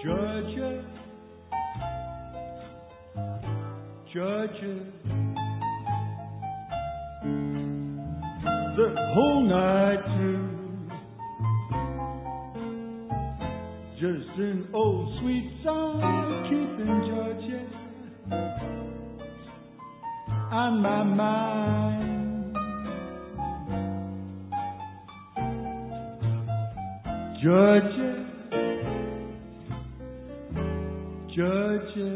Georgia, Georgia, the whole night through, just an old sweet song keeping Georgia on my mind. Georgia, Georgia,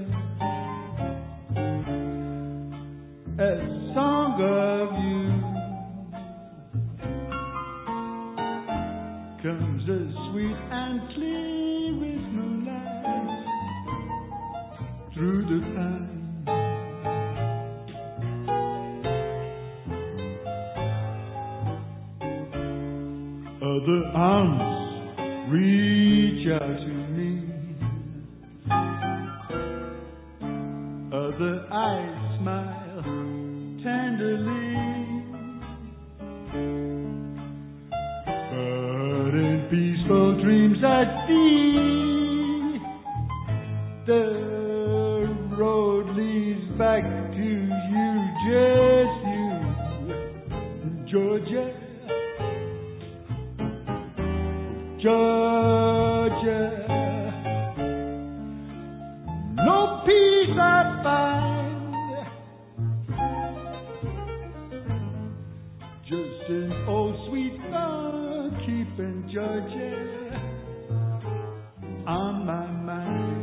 a song of you comes as sweet and clear as moonlight through the pine. Other arms reach out to me, other eyes smile tenderly, but in peaceful dreams I see the road leads back to you, just you, Georgia, Georgia. No peace I find, just an old sweet song keeping Georgia on my mind.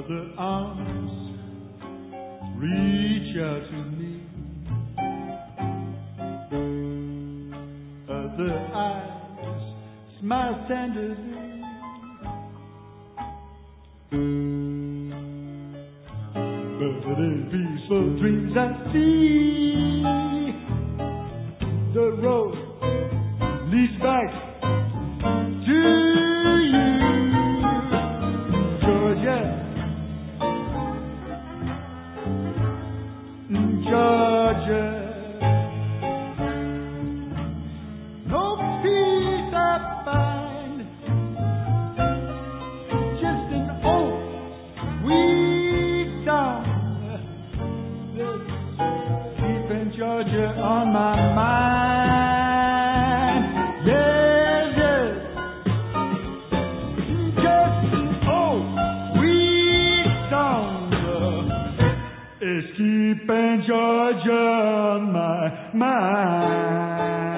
Other arms reach out to me. Other eyes smile tenderly. But in peaceful dreams I see the road leads back to you, Georgia, Georgia. No peace I find, just an old sweet song. Keeping Georgia on my mind. Yes, yes. Just an old sweet song is keeping Georgia on my mind.